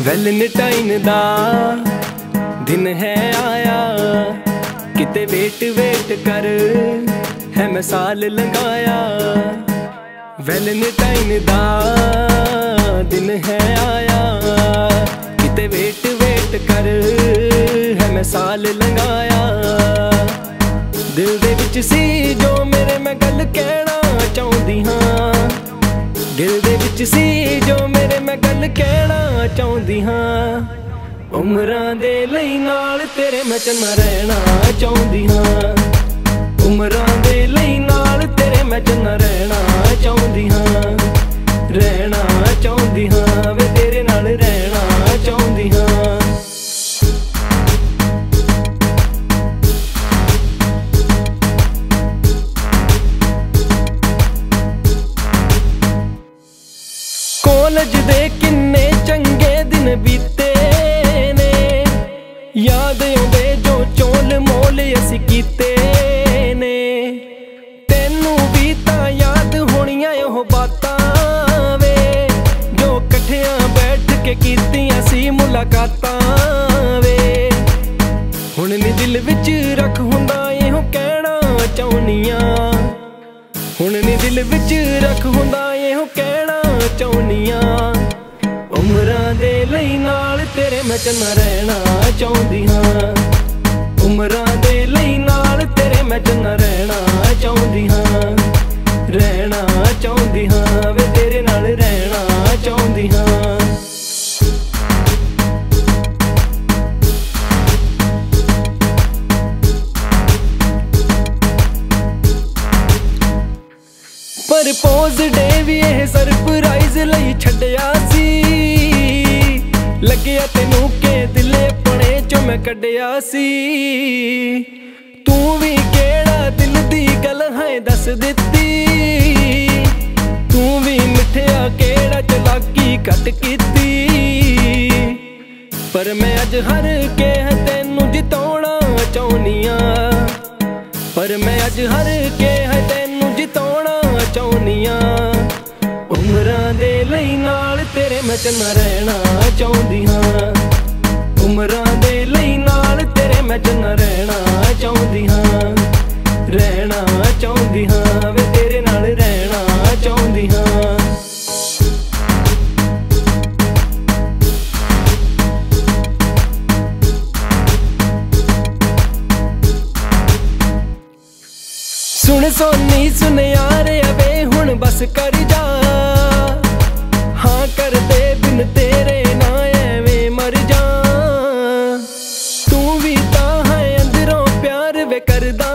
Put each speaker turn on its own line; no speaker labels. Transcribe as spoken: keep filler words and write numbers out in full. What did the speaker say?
Valentine दा दिन है आया, किते वेट वेट कर है मैं साल लंघाया। वैलेंटाइन दा दिन है आया, किते वेट वेट कर है मैं साल लंघाया। दिल दे विच सी जो मेरे मैं गल कहना चाहुंदी हां, दिल दे विच सी जो मेरे मैं गल कहना चाहुंदी हां। उमरां दे लई नाल तेरे मैं चन्ना रहना चाहुंदी हां, उमरां दे लई नाल तेरे मैं चन्ना रहना चाहुंदी हां, रहना चाहुंदी हां वे तेरे नाल रहना चाहुंदी हां। कॉलेज दे किन्ने चंगे दिन बीते ने, याद आउंदे जो चोल मोल असीं कीते ने। तैनू भी तां याद होणियां ओह बातां वे, जो कट्ठियां बैठ के कीतियां सी मुलाकातां वे। हुण नी दिल विच रख हुंदा एहो कहना चाहुंनियां, हुण नी दिल विच रख हुंदा एहो कहना चाहुंनियां। उमरां दे लई नाल तेरे मैं चन्ना रहना चाहुंदी हां, उमरां दे लई नाल तेरे मैं चन्ना रहना चाहुंदी हां, रहना चाहुंदी हां वे तेरे नाल रहना चाहुंदी हां। प्रपोज डे भी यह सरप्राइज लई छड्डिया सी, लग्गिया तैनू के दिले पने चो मैं कड्डिया सी। तू भी केड़ा दिल दी गल है दस दित्ती, तू भी मिठिया केड़ा चलाकी घट कीती। पर मैं अज हर के तैनू जिताउणा चाहुंनियां, पर मैं अज हर के तैनू जिताउणा चाहुंनियां। उमरां दे लई नाल तेरे मैं चन्ना रहना चाहुंदी हां, उमरां दे लई नाल तेरे मैं चन्ना रहना चाहुंदी हां, रहना चाहुंदी हां वे तेरे नाल रहना चाहुंदी हां। सुन सोनी सुन यार अबे हुण बस कर जा, हाँ कर दे बिन तेरे ना एवें मर जा। तू भी तां है अंदरों प्यार वे करदा